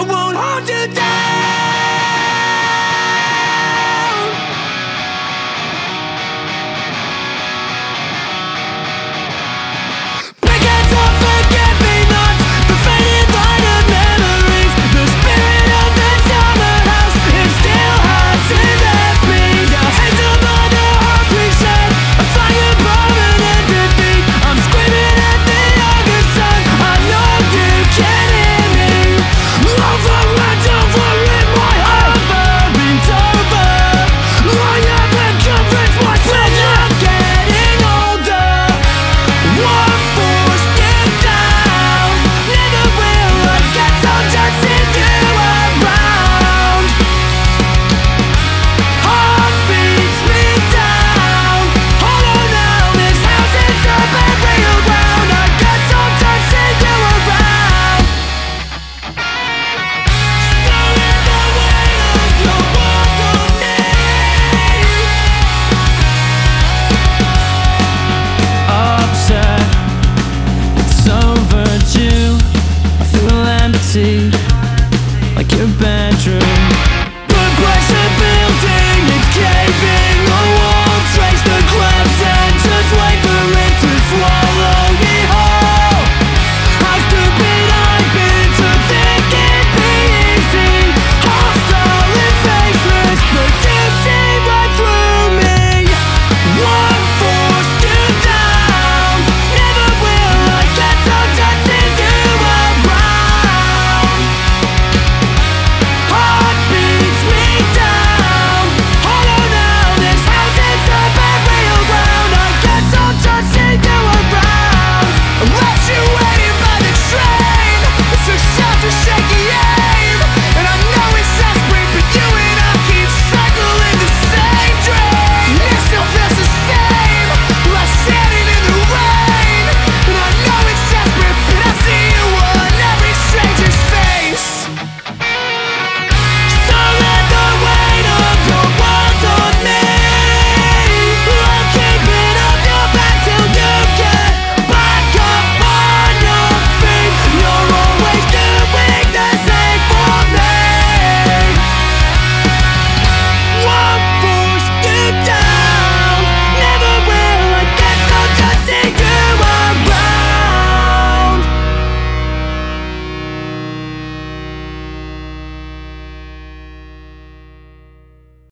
won't hold you down. Break it up, forget me not, the faded light of memories. The spirit of the summer house, it still hides in me. Your hands upon the hearts we shared, a fire permanent defeat. I'm screaming at the August sun, I know you can hear me. Over and over in my heart, it's over. I haven't convinced myself I'm getting older. One forced you down, never will I get so just see you around. Heart beats me down, hollow now, this house is a burial ground. I get so just see you around. So in the way of your words of me, upset, it's overdue. I feel empty, like your bedroom.